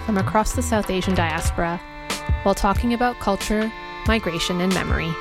from across the South Asian diaspora while talking about culture, migration, and memory.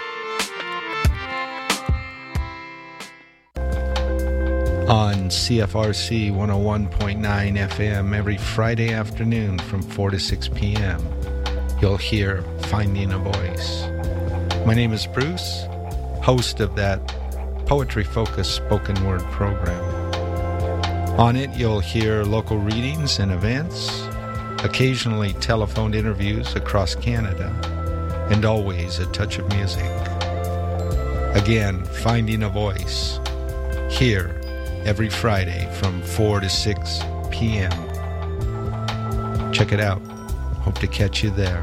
On CFRC 101.9 FM every Friday afternoon from 4 to 6 p.m., you'll hear Finding a Voice. My name is Bruce, host of that poetry-focused spoken word program. On it, you'll hear local readings and events, occasionally telephoned interviews across Canada, and always a touch of music. Again, Finding a Voice, here every Friday from 4 to 6 p.m. Check it out. Hope to catch you there.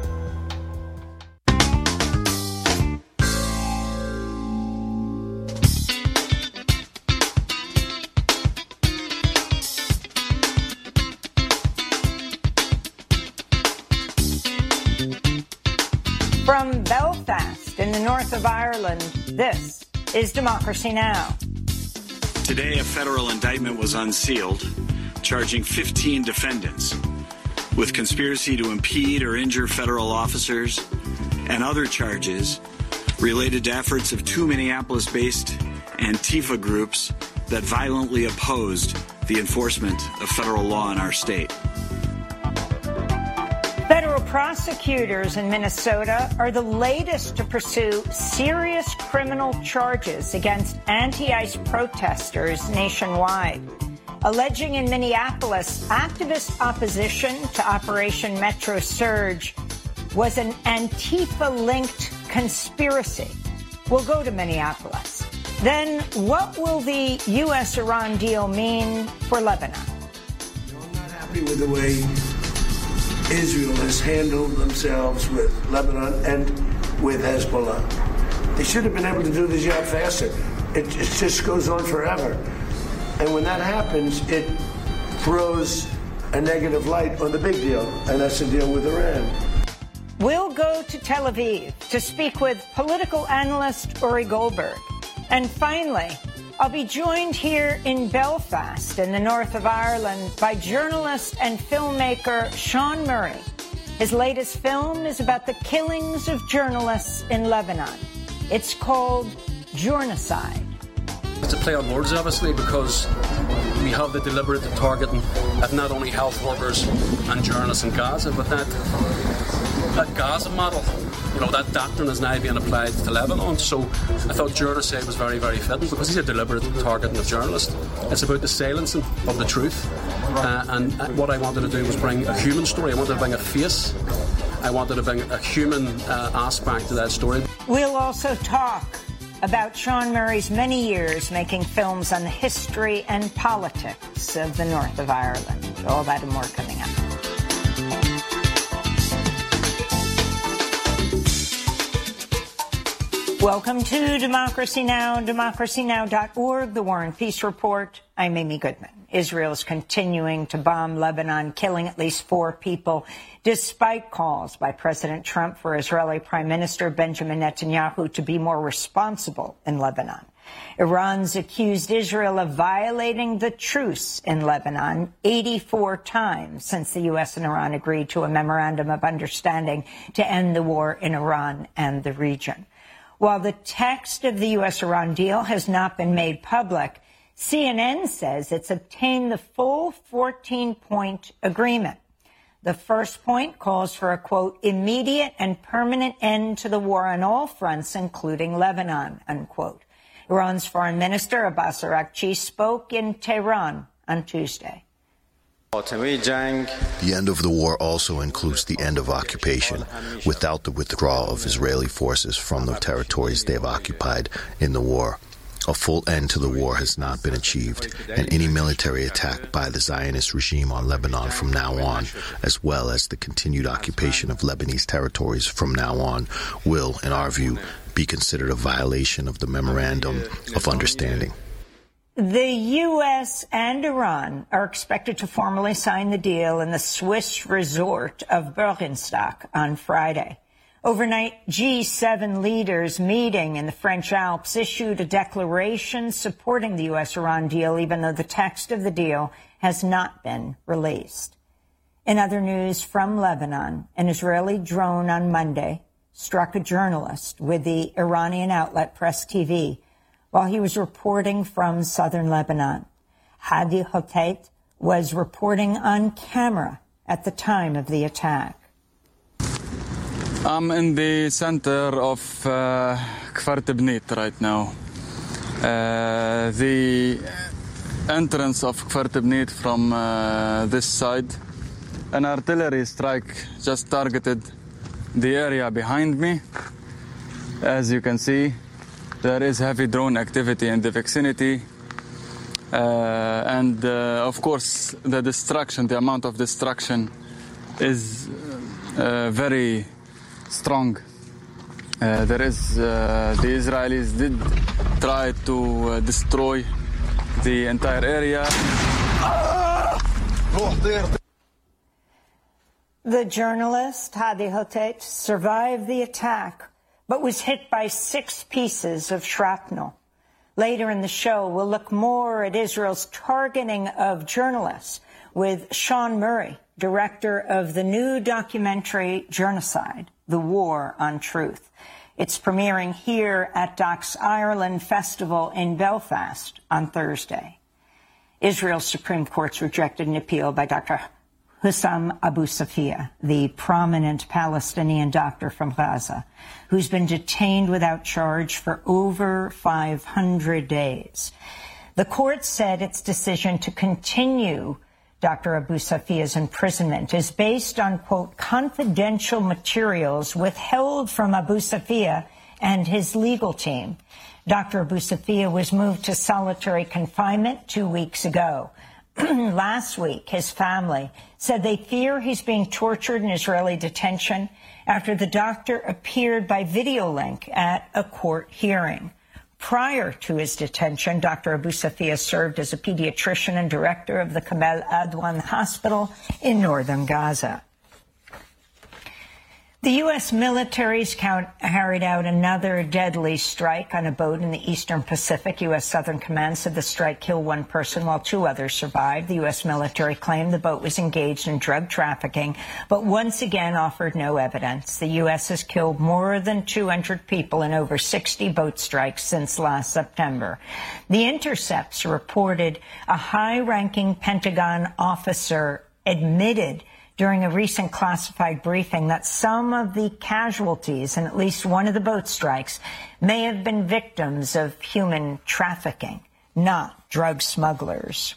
From Belfast in the north of Ireland, this is Democracy Now! Today, a federal indictment was unsealed, charging 15 defendants with conspiracy to impede or injure federal officers and other charges related to efforts of two Minneapolis-based Antifa groups that violently opposed the enforcement of federal law in our state. Federal prosecutors in Minnesota are the latest to pursue serious criminal charges against anti-ICE protesters nationwide, alleging in Minneapolis activist opposition to Operation Metro Surge was an Antifa-linked conspiracy. We'll go to Minneapolis. Then what will the U.S.-Iran deal mean for Lebanon? I'm not happy with the way Israel has handled themselves with Lebanon and with Hezbollah. They should have been able to do the job faster. It just goes on forever. And when that happens, it throws a negative light on the big deal, and that's the deal with Iran. We'll go to Tel Aviv to speak with political analyst Uri Goldberg. And finally, I'll be joined here in Belfast in the north of Ireland by journalist and filmmaker Sean Murray. His latest film is about the killings of journalists in Lebanon. It's called Journocide. It's a play on words, obviously, because we have the deliberate targeting of not only health workers and journalists in Gaza, but that Gaza model, that doctrine is now being applied to Lebanon. So I thought Journocide was very, very fitting because he's a deliberate targeting of journalists. It's about the silencing of the truth. And what I wanted to do was bring a human story. I wanted to bring a face. I wanted to bring a human aspect to that story. We'll also talk about Sean Murray's many years making films on the history and politics of the north of Ireland. All that and more coming up. Welcome to Democracy Now!, democracynow.org, the War and Peace Report. I'm Amy Goodman. Israel is continuing to bomb Lebanon, killing at least 4 people, despite calls by President Trump for Israeli Prime Minister Benjamin Netanyahu to be more responsible in Lebanon. Iran's accused Israel of violating the truce in Lebanon 84 times since the U.S. and Iran agreed to a memorandum of understanding to end the war in Iran and the region. While the text of the U.S.-Iran deal has not been made public, CNN says it's obtained the full 14-point agreement. The first point calls for a, quote, immediate and permanent end to the war on all fronts, including Lebanon, unquote. Iran's foreign minister, Abbas Araghchi, spoke in Tehran on Tuesday. The end of the war also includes the end of occupation, without the withdrawal of Israeli forces from the territories they have occupied in the war. A full end to the war has not been achieved, and any military attack by the Zionist regime on Lebanon from now on, as well as the continued occupation of Lebanese territories from now on, will, in our view, be considered a violation of the Memorandum of Understanding. The U.S. and Iran are expected to formally sign the deal in the Swiss resort of Bergenstock on Friday. Overnight, G7 leaders meeting in the French Alps issued a declaration supporting the U.S.-Iran deal, even though the text of the deal has not been released. In other news from Lebanon, an Israeli drone on Monday struck a journalist with the Iranian outlet Press TV while he was reporting from southern Lebanon. Hadi Hotait was reporting on camera at the time of the attack. I'm in the center of Kfar Tibnit right now. The entrance of Kfar Tibnit from this side. An artillery strike just targeted the area behind me. As you can see, there is heavy drone activity in the vicinity. And of course, the destruction, the amount of destruction is very strong. The Israelis did try to destroy the entire area. The journalist, Hadi Hotait, survived the attack, but was hit by 6 pieces of shrapnel. Later in the show, we'll look more at Israel's targeting of journalists with Sean Murray, director of the new documentary Genocide, The War on Truth. It's premiering here at Docs Ireland Festival in Belfast on Thursday. Israel's Supreme Court's rejected an appeal by Dr. Hussam Abu Safia, the prominent Palestinian doctor from Gaza, who's been detained without charge for over 500 days. The court said its decision to continue Dr. Abu Safia's imprisonment is based on, quote, confidential materials withheld from Abu Safia and his legal team. Dr. Abu Safia was moved to solitary confinement 2 weeks ago. Last week, his family said they fear he's being tortured in Israeli detention after the doctor appeared by video link at a court hearing. Prior to his detention, Dr. Abu Safia served as a pediatrician and director of the Kamal Adwan Hospital in northern Gaza. The U.S. military's carried out another deadly strike on a boat in the eastern Pacific. U.S. Southern Command said the strike killed 1 person while 2 others survived. The U.S. military claimed the boat was engaged in drug trafficking, but once again offered no evidence. The U.S. has killed more than 200 people in over 60 boat strikes since last September. The Intercepts reported a high-ranking Pentagon officer admitted during a recent classified briefing that some of the casualties in at least one of the boat strikes may have been victims of human trafficking, not drug smugglers.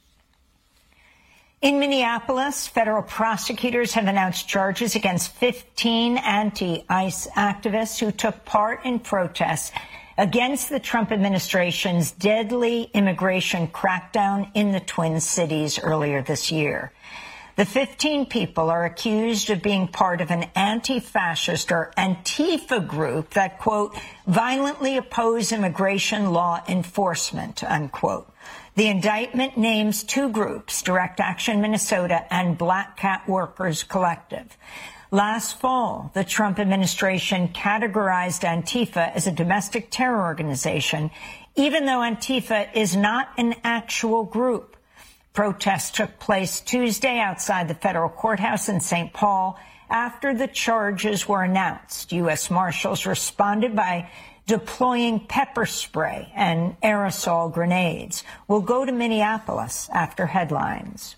In Minneapolis, federal prosecutors have announced charges against 15 anti-ICE activists who took part in protests against the Trump administration's deadly immigration crackdown in the Twin Cities earlier this year. The 15 people are accused of being part of an anti-fascist or Antifa group that, quote, violently oppose immigration law enforcement, unquote. The indictment names 2 groups, Direct Action Minnesota and Black Cat Workers Collective. Last fall, the Trump administration categorized Antifa as a domestic terror organization, even though Antifa is not an actual group. Protests took place Tuesday outside the federal courthouse in St. Paul after the charges were announced. U.S. Marshals responded by deploying pepper spray and aerosol grenades. We'll go to Minneapolis after headlines.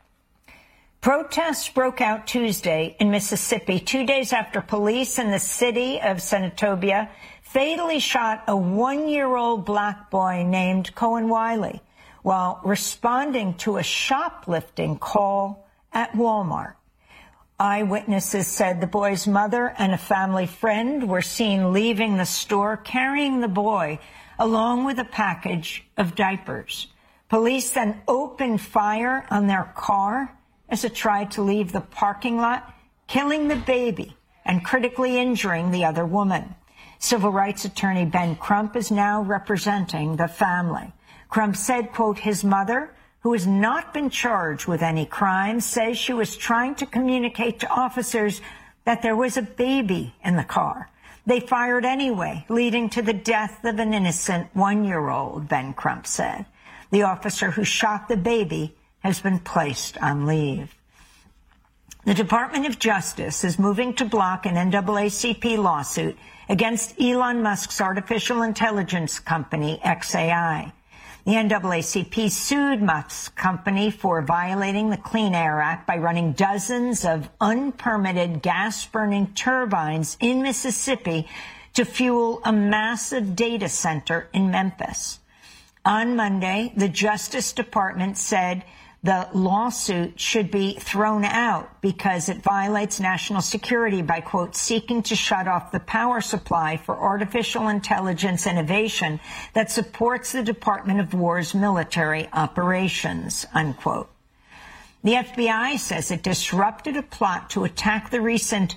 Protests broke out Tuesday in Mississippi 2 days after police in the city of Senatobia fatally shot a 1-year-old black boy named Cohen Wiley while responding to a shoplifting call at Walmart. Eyewitnesses said the boy's mother and a family friend were seen leaving the store carrying the boy along with a package of diapers. Police then opened fire on their car as it tried to leave the parking lot, killing the baby and critically injuring the other woman. Civil rights attorney Ben Crump is now representing the family. Crump said, quote, his mother, who has not been charged with any crime, says she was trying to communicate to officers that there was a baby in the car. They fired anyway, leading to the death of an innocent 1-year-old, Ben Crump said. The officer who shot the baby has been placed on leave. The Department of Justice is moving to block an NAACP lawsuit against Elon Musk's artificial intelligence company, xAI. The NAACP sued Musk's company for violating the Clean Air Act by running dozens of unpermitted gas-burning turbines in Mississippi to fuel a massive data center in Memphis. On Monday, the Justice Department said the lawsuit should be thrown out because it violates national security by, quote, seeking to shut off the power supply for artificial intelligence innovation that supports the Department of War's military operations, unquote. The FBI says it disrupted a plot to attack the recent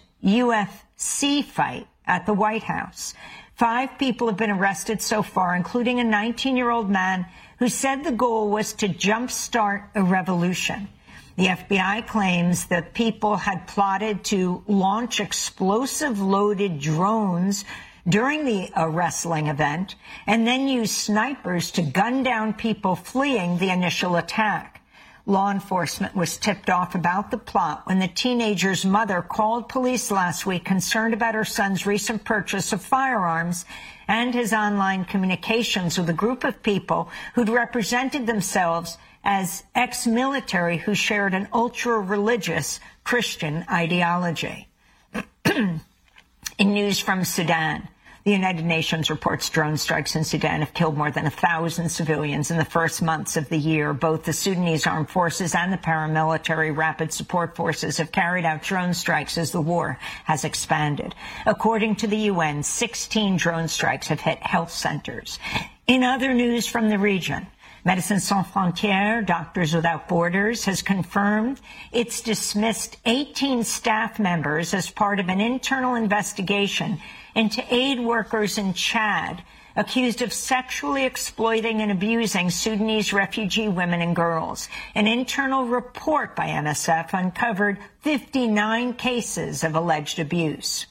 UFC fight at the White House. 5 people have been arrested so far, including a 19-year-old man who said the goal was to jumpstart a revolution. The FBI claims that people had plotted to launch explosive-loaded drones during the wrestling event and then use snipers to gun down people fleeing the initial attack. Law enforcement was tipped off about the plot when the teenager's mother called police last week concerned about her son's recent purchase of firearms and his online communications with a group of people who'd represented themselves as ex-military who shared an ultra-religious Christian ideology. In news from Sudan, the United Nations reports drone strikes in Sudan have killed more than 1,000 civilians in the first months of the year. Both the Sudanese armed forces and the paramilitary rapid support forces have carried out drone strikes as the war has expanded. According to the UN, 16 drone strikes have hit health centers. In other news from the region, Médecins Sans Frontières, Doctors Without Borders, has confirmed it's dismissed 18 staff members as part of an internal investigation into aid workers in Chad accused of sexually exploiting and abusing Sudanese refugee women and girls. An internal report by MSF uncovered 59 cases of alleged abuse.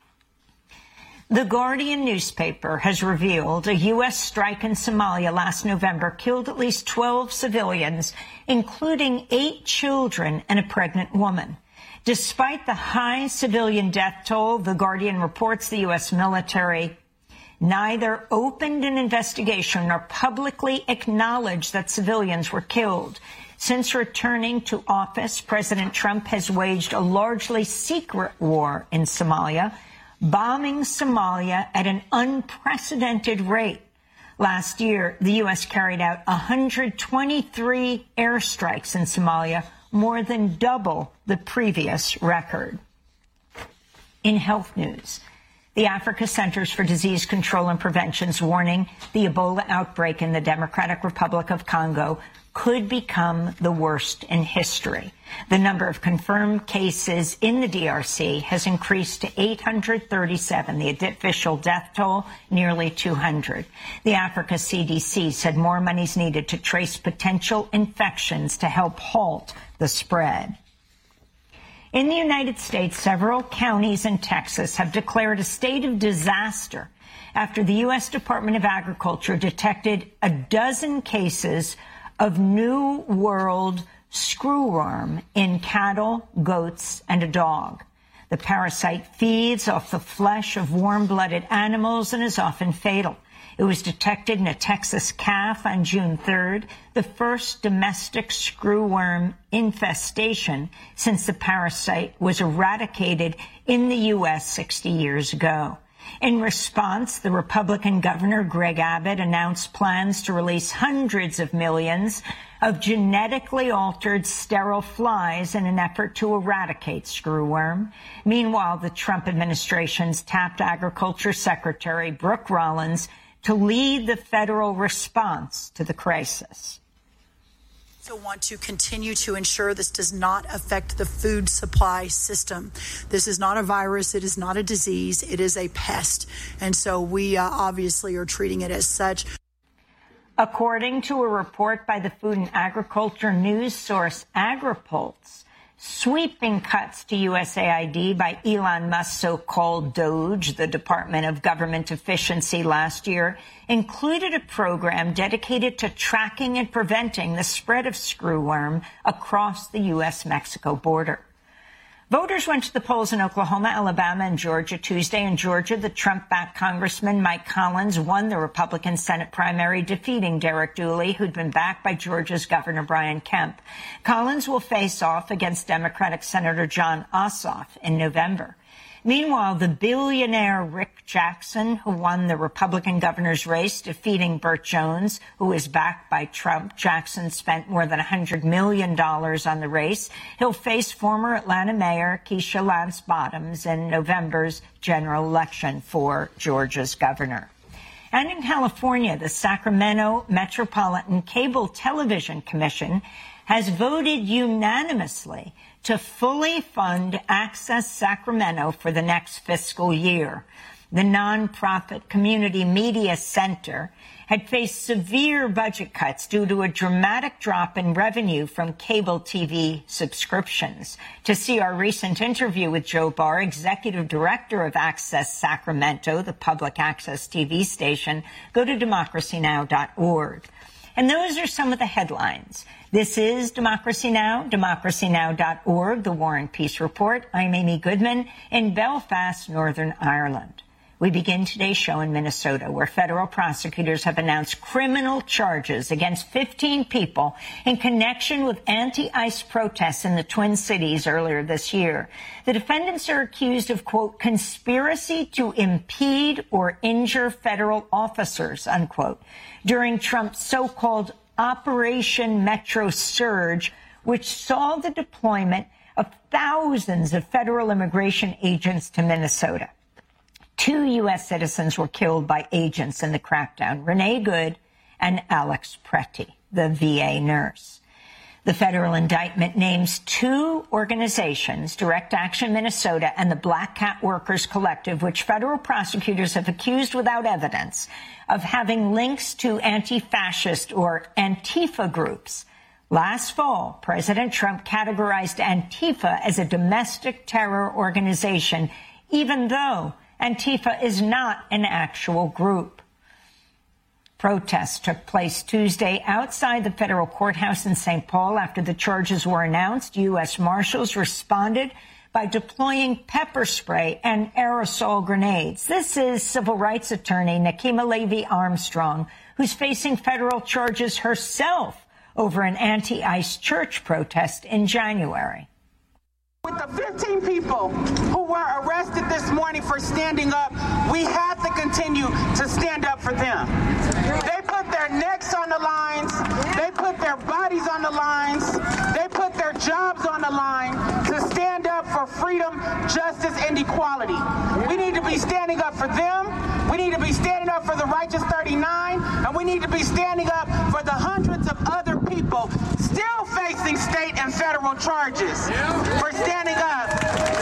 The Guardian newspaper has revealed a U.S. strike in Somalia last November killed at least 12 civilians, including 8 children and a pregnant woman. Despite the high civilian death toll, The Guardian reports the U.S. military neither opened an investigation nor publicly acknowledged that civilians were killed. Since returning to office, President Trump has waged a largely secret war in Somalia, bombing Somalia at an unprecedented rate. Last year, the U.S. carried out 123 airstrikes in Somalia, more than double the previous record. In health news, the Africa Centers for Disease Control and Prevention is warning the Ebola outbreak in the Democratic Republic of Congo could become the worst in history. The number of confirmed cases in the DRC has increased to 837, the official death toll nearly 200. The Africa CDC said more money is needed to trace potential infections to help halt the spread. In the United States, several counties in Texas have declared a state of disaster after the U.S. Department of Agriculture detected a dozen cases of New World screwworm in cattle, goats, and a dog. The parasite feeds off the flesh of warm-blooded animals and is often fatal. It was detected in a Texas calf on June 3rd, the first domestic screwworm infestation since the parasite was eradicated in the U.S. 60 years ago. In response, the Republican governor, Greg Abbott, announced plans to release hundreds of millions of genetically altered sterile flies in an effort to eradicate screwworm. Meanwhile, the Trump administration's tapped Agriculture Secretary Brooke Rollins to lead the federal response to the crisis. We also want to continue to ensure this does not affect the food supply system. This is not a virus. It is not a disease. It is a pest. And so we obviously are treating it as such. According to a report by the food and agriculture news source AgriPulse, sweeping cuts to USAID by Elon Musk's so-called DOGE, the Department of Government Efficiency, last year included a program dedicated to tracking and preventing the spread of screwworm across the U.S.-Mexico border. Voters went to the polls in Oklahoma, Alabama, and Georgia Tuesday. In Georgia, the Trump-backed Congressman Mike Collins won the Republican Senate primary, defeating Derek Dooley, who'd been backed by Georgia's Governor Brian Kemp. Collins will face off against Democratic Senator Jon Ossoff in November. Meanwhile, the billionaire Rick Jackson, who won the Republican governor's race, defeating Burt Jones, who is backed by Trump. Jackson spent more than $100 million on the race. He'll face former Atlanta Mayor Keisha Lance Bottoms in November's general election for Georgia's governor. And in California, the Sacramento Metropolitan Cable Television Commission has voted unanimously to fully fund Access Sacramento for the next fiscal year. The nonprofit Community Media Center had faced severe budget cuts due to a dramatic drop in revenue from cable TV subscriptions. To see our recent interview with Joe Barr, executive director of Access Sacramento, the public access TV station, go to democracynow.org. And those are some of the headlines. This is Democracy Now!, democracynow.org, the War and Peace Report. I'm Amy Goodman in Belfast, Northern Ireland. We begin today's show in Minnesota, where federal prosecutors have announced criminal charges against 15 people in connection with anti-ICE protests in the Twin Cities earlier this year. The defendants are accused of, quote, conspiracy to impede or injure federal officers, unquote, during Trump's so-called Operation Metro Surge, which saw the deployment of thousands of federal immigration agents to Minnesota. 2 U.S. citizens were killed by agents in the crackdown, Renee Good and Alex Pretty, the VA nurse. The federal indictment names 2 organizations, Direct Action Minnesota and the Black Cat Workers Collective, which federal prosecutors have accused without evidence of having links to anti-fascist or Antifa groups. Last fall, President Trump categorized Antifa as a domestic terror organization, even though Antifa is not an actual group. Protests took place Tuesday outside the federal courthouse in St. Paul after the charges were announced. U.S. Marshals responded by deploying pepper spray and aerosol grenades. This is civil rights attorney Nekima Levy Armstrong, who's facing federal charges herself over an anti-ICE church protest in January. With the 15 people who were arrested this morning for standing up, we have to continue to stand up for them. They put their necks on the lines. They put their bodies on the lines. They put their jobs on the line to stand up for freedom, justice, and equality. We need to be standing up for them. We need to be standing up for the Righteous 39, and we need to be standing up for the hundreds of other people still facing state and federal charges for standing up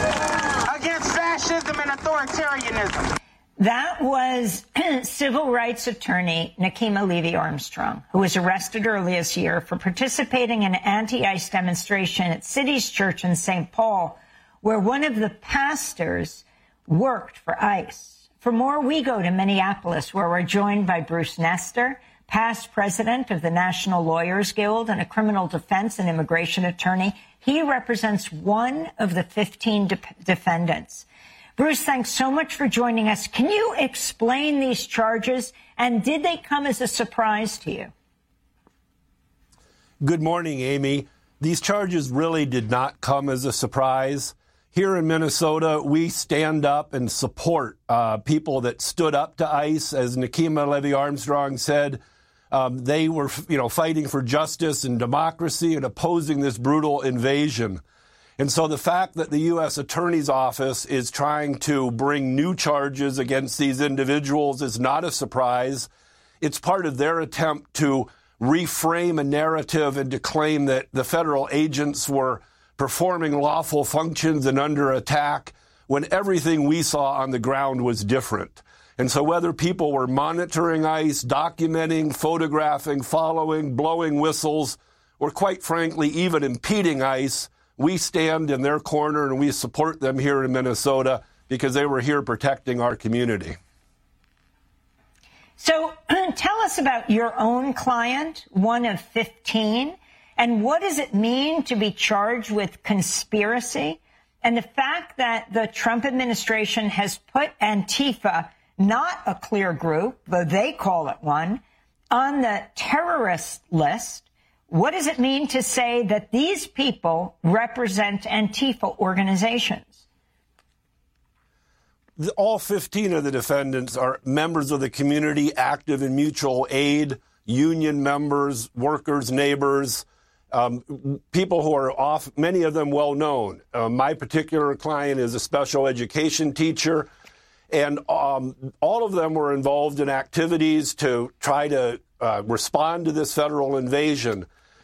against fascism and authoritarianism. That was civil rights attorney Nekima Levy Armstrong, who was arrested early this year for participating in an anti-ICE demonstration at City's Church in St. Paul, where one of the pastors worked for ICE. For more, we go to Minneapolis, where we're joined by Bruce Nestor, past president of the National Lawyers Guild and a criminal defense and immigration attorney. He represents one of the 15 defendants. Bruce, thanks so much for joining us. Can you explain these charges, and did they come as a surprise to you? Good morning, Amy. These charges really did not come as a surprise. Here in Minnesota, we stand up and support people that stood up to ICE. As Nekima Levy Armstrong said, they were, fighting for justice and democracy and opposing this brutal invasion. And so the fact that the U.S. Attorney's Office is trying to bring new charges against these individuals is not a surprise. It's part of their attempt to reframe a narrative and to claim that the federal agents were performing lawful functions and under attack when everything we saw on the ground was different. And so whether people were monitoring ICE, documenting, photographing, following, blowing whistles, or quite frankly, even impeding ICE, we stand in their corner and we support them here in Minnesota because they were here protecting our community. So tell us about your own client, one of 15, and what does it mean to be charged with conspiracy And the fact that the Trump administration has put Antifa, not a clear group, though they call it one, on the terrorist list, what does it mean to say that these people represent Antifa organizations? All 15 of the defendants are members of the community, active in mutual aid, union members, workers, neighbors, people who are off, many of them well known. My particular client is a special education teacher, and all of them were involved in activities to try to respond to this federal invasion.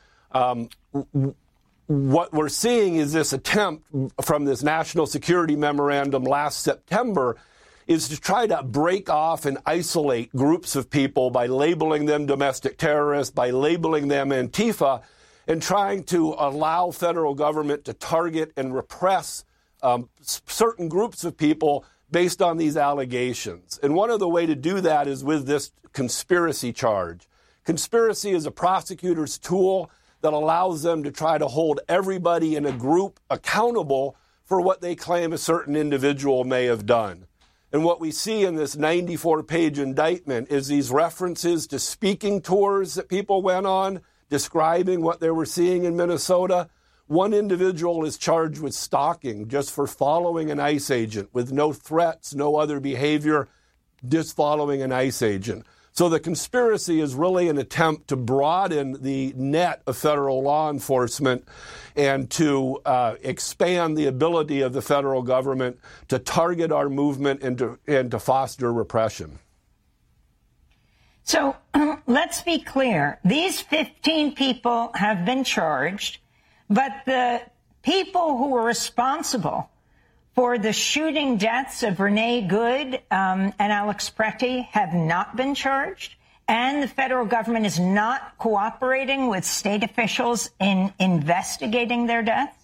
What we're seeing is this attempt from this national security memorandum last September is to try to break off and isolate groups of people by labeling them domestic terrorists, by labeling them Antifa, and trying to allow federal government to target and repress certain groups of people based on these allegations. And one of the ways to do that is with this conspiracy charge. Conspiracy is a prosecutor's tool that allows them to try to hold everybody in a group accountable for what they claim a certain individual may have done. And what we see in this 94-page indictment is these references to speaking tours that people went on, describing what they were seeing in Minnesota. One individual is charged with stalking just for following an ICE agent with no threats, no other behavior, just following an ICE agent. So the conspiracy is really an attempt to broaden the net of federal law enforcement and to expand the ability of the federal government to target our movement and to foster repression. So let's be clear. These 15 people have been charged, but the people who were responsible for the shooting deaths of Renee Good and Alex Pretty have not been charged, and the federal government is not cooperating with state officials in investigating their deaths?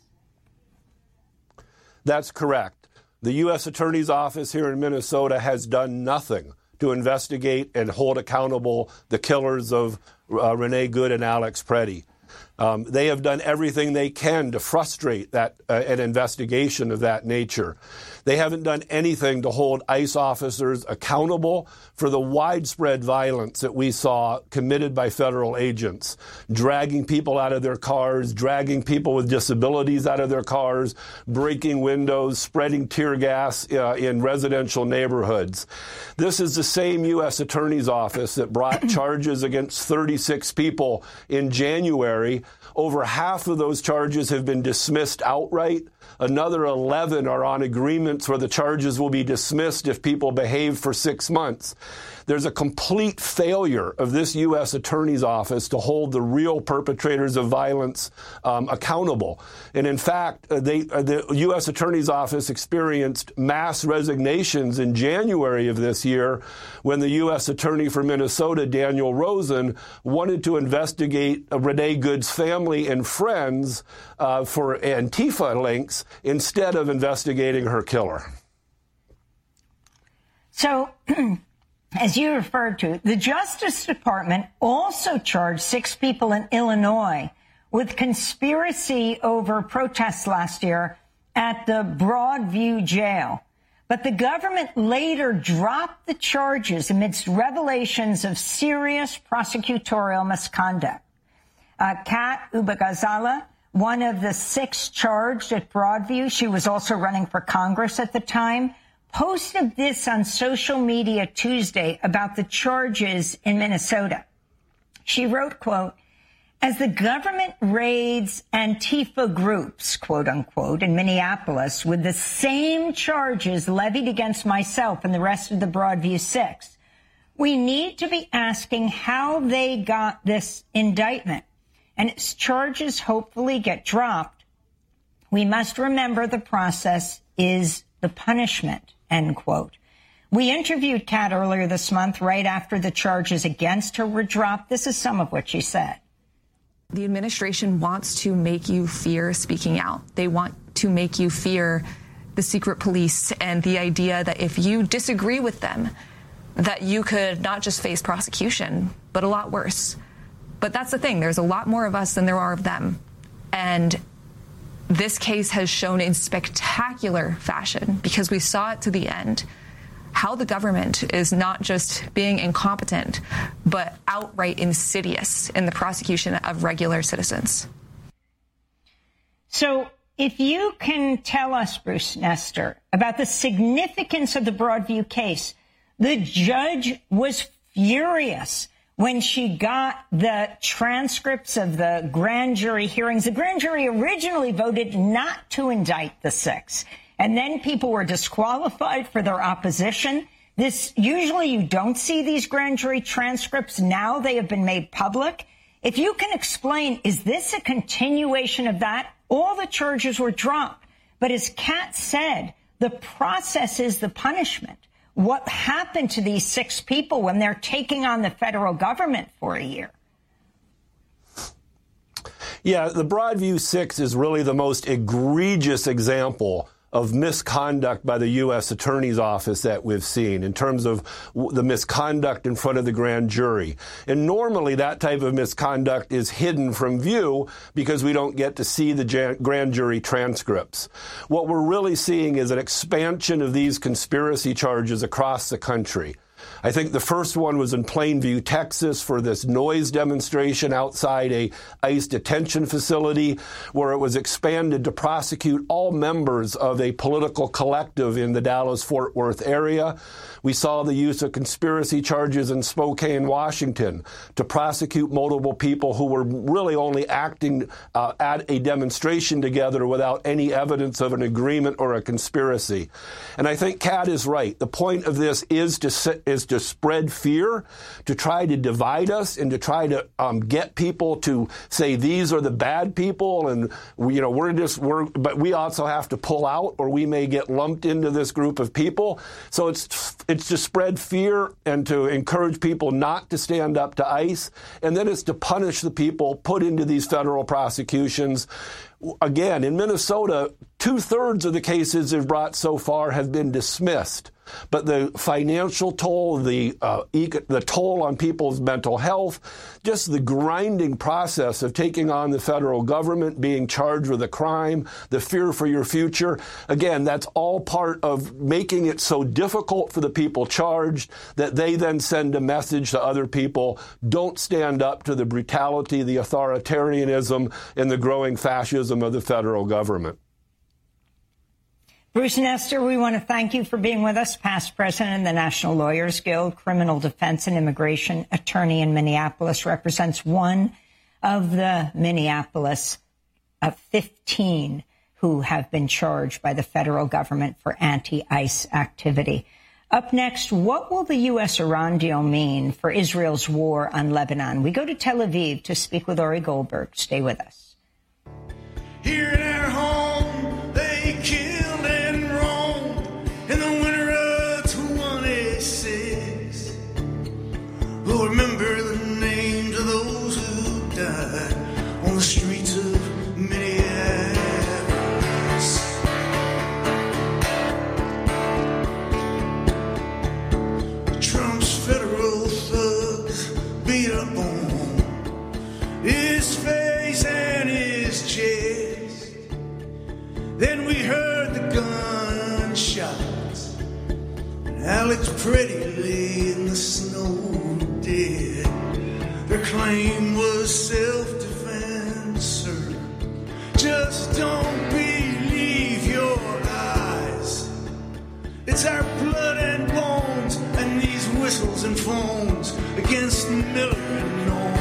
That's correct. The U.S. Attorney's Office here in Minnesota has done nothing to investigate and hold accountable the killers of Renee Good and Alex Pretty. They have done everything they can to frustrate that an investigation of that nature. They haven't done anything to hold ICE officers accountable for the widespread violence that we saw committed by federal agents, dragging people out of their cars, dragging people with disabilities out of their cars, breaking windows, spreading tear gas in residential neighborhoods. This is the same U.S. Attorney's Office that brought charges against 36 people in January. Over half of those charges have been dismissed outright. Another 11 are on agreements where the charges will be dismissed if people behave for 6 months. There's a complete failure of this U.S. Attorney's Office to hold the real perpetrators of violence accountable. And in fact, the U.S. Attorney's Office experienced mass resignations in January of this year when the U.S. Attorney for Minnesota, Daniel Rosen, wanted to investigate Renee Good's family and friends for Antifa links instead of investigating her killer. So, as you referred to, the Justice Department also charged 6 people in Illinois with conspiracy over protests last year at the Broadview jail. But the government later dropped the charges amidst revelations of serious prosecutorial misconduct. Kat Ubagazala, one of the 6 charged at Broadview, she was also running for Congress at the time, posted this on social media Tuesday about the charges in Minnesota. She wrote, quote, "As the government raids Antifa groups, quote unquote, in Minneapolis with the same charges levied against myself and the rest of the Broadview 6, we need to be asking how they got this indictment. And its charges hopefully get dropped. We must remember the process is the punishment," end quote. We interviewed Kat earlier this month, right after the charges against her were dropped. This is some of what she said. The administration wants to make you fear speaking out. They want to make you fear the secret police and the idea that if you disagree with them, that you could not just face prosecution, but a lot worse. But that's the thing. There's a lot more of us than there are of them. And this case has shown in spectacular fashion, because we saw it to the end, how the government is not just being incompetent, but outright insidious in the prosecution of regular citizens. So if you can tell us, Bruce Nestor, about the significance of the Broadview case, the judge was furious when she got the transcripts of the grand jury hearings. The grand jury originally voted not to indict the six, and then people were disqualified for their opposition. Usually you don't see these grand jury transcripts. Now they have been made public. If you can explain, is this a continuation of that? All the charges were dropped. But as Kat said, the process is the punishment. What happened to these six people when they're taking on the federal government for a year? Yeah, the Broadview Six is really the most egregious example of misconduct by the U.S. Attorney's Office that we've seen in terms of the misconduct in front of the grand jury. And normally that type of misconduct is hidden from view because we don't get to see the grand jury transcripts. What we're really seeing is an expansion of these conspiracy charges across the country. I think the first one was in Plainview, Texas, for this noise demonstration outside a ICE detention facility, where it was expanded to prosecute all members of a political collective in the Dallas-Fort Worth area. We saw the use of conspiracy charges in Spokane, Washington, to prosecute multiple people who were really only acting at a demonstration together without any evidence of an agreement or a conspiracy. And I think Kat is right. The point of this is to spread fear, to try to divide us, and to try to get people to say these are the bad people, and but we also have to pull out, or we may get lumped into this group of people. So it's to spread fear and to encourage people not to stand up to ICE, and then it's to punish the people put into these federal prosecutions. Again, in Minnesota, 2/3 of the cases they've brought so far have been dismissed. But the financial toll, the toll on people's mental health, just the grinding process of taking on the federal government, being charged with a crime, the fear for your future, again, that's all part of making it so difficult for the people charged that they then send a message to other people: don't stand up to the brutality, the authoritarianism, and the growing fascism of the federal government. Bruce Nestor, we want to thank you for being with us, past president of the National Lawyers Guild, criminal defense and immigration attorney in Minneapolis, represents one of the Minneapolis 15 who have been charged by the federal government for anti-ICE activity. Up next, what will the U.S.-Iran deal mean for Israel's war on Lebanon? We go to Tel Aviv to speak with Ori Goldberg. Stay with us. Here in our home, they killed and roamed in the winter of 26. We'll remember the names of those who died on the streets of Minneapolis. Trump's federal thugs beat up on his face and his chest. Then we heard the gunshots, and Alex Pretty lay in the snow dead. Their claim was self-defense, sir. Just don't believe your eyes. It's our blood and bones and these whistles and phones against Miller and Norms.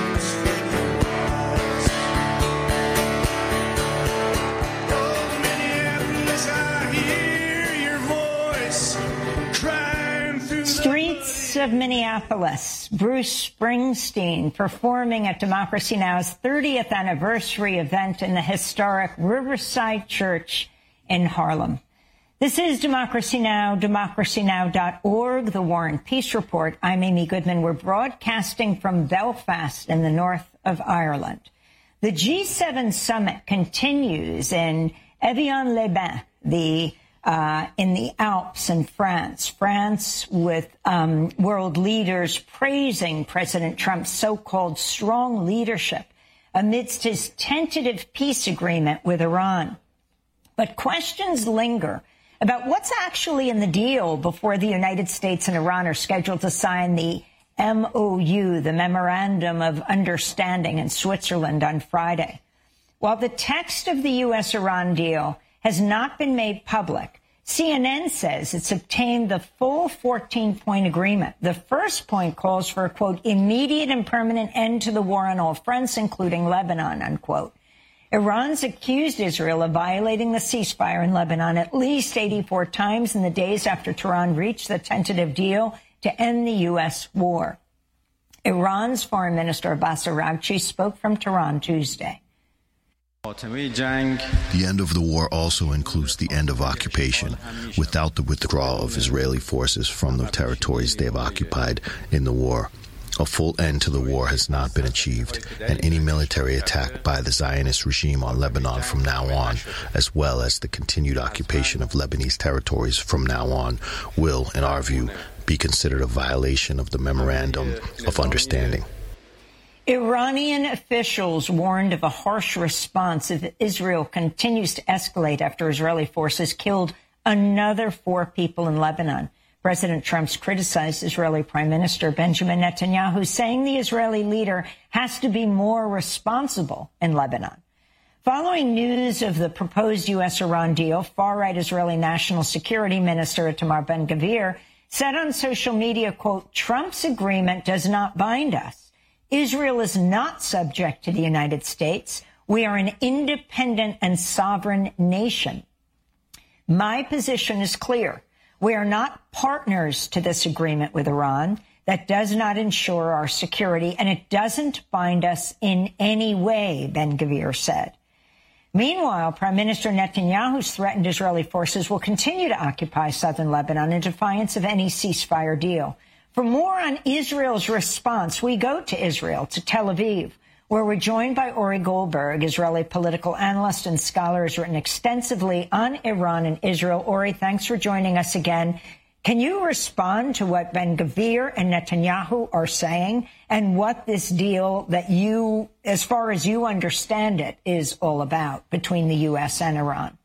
Streets of Minneapolis. Bruce Springsteen performing at Democracy Now!'s 30th anniversary event in the historic Riverside Church in Harlem. This is Democracy Now!, democracynow.org, the War and Peace Report. I'm Amy Goodman. We're broadcasting from Belfast in the north of Ireland. The G7 summit continues in Evian-les-Bains, in the Alps in France. France with world leaders praising President Trump's so-called strong leadership amidst his tentative peace agreement with Iran. But questions linger about what's actually in the deal before the United States and Iran are scheduled to sign the MOU, the Memorandum of Understanding, in Switzerland on Friday. While the text of the U.S.-Iran deal has not been made public, CNN says it's obtained the full 14-point agreement. The first point calls for a, quote, immediate and permanent end to the war on all fronts, including Lebanon, unquote. Iran's accused Israel of violating the ceasefire in Lebanon at least 84 times in the days after Tehran reached the tentative deal to end the U.S. war. Iran's Foreign Minister Abbas Araghchi spoke from Tehran Tuesday. The end of the war also includes the end of occupation without the withdrawal of Israeli forces from the territories they have occupied in the war. A full end to the war has not been achieved, and any military attack by the Zionist regime on Lebanon from now on, as well as the continued occupation of Lebanese territories from now on, will, in our view, be considered a violation of the Memorandum of Understanding. Iranian officials warned of a harsh response if Israel continues to escalate after Israeli forces killed another 4 people in Lebanon. President Trump's criticized Israeli Prime Minister Benjamin Netanyahu, saying the Israeli leader has to be more responsible in Lebanon. Following news of the proposed U.S.-Iran deal, far-right Israeli National Security Minister Itamar Ben-Gvir said on social media, quote, Trump's agreement does not bind us. Israel is not subject to the United States. We are an independent and sovereign nation. My position is clear. We are not partners to this agreement with Iran. That does not ensure our security, and it doesn't bind us in any way, Ben-Gvir said. Meanwhile, Prime Minister Netanyahu's threatened Israeli forces will continue to occupy southern Lebanon in defiance of any ceasefire deal. For more on Israel's response, we go to Israel, to Tel Aviv, where we're joined by Ori Goldberg, Israeli political analyst and scholar, who's written extensively on Iran and Israel. Ori, thanks for joining us again. Can you respond to what Ben-Gvir and Netanyahu are saying and what this deal that you, as far as you understand it, is all about between the U.S. and Iran?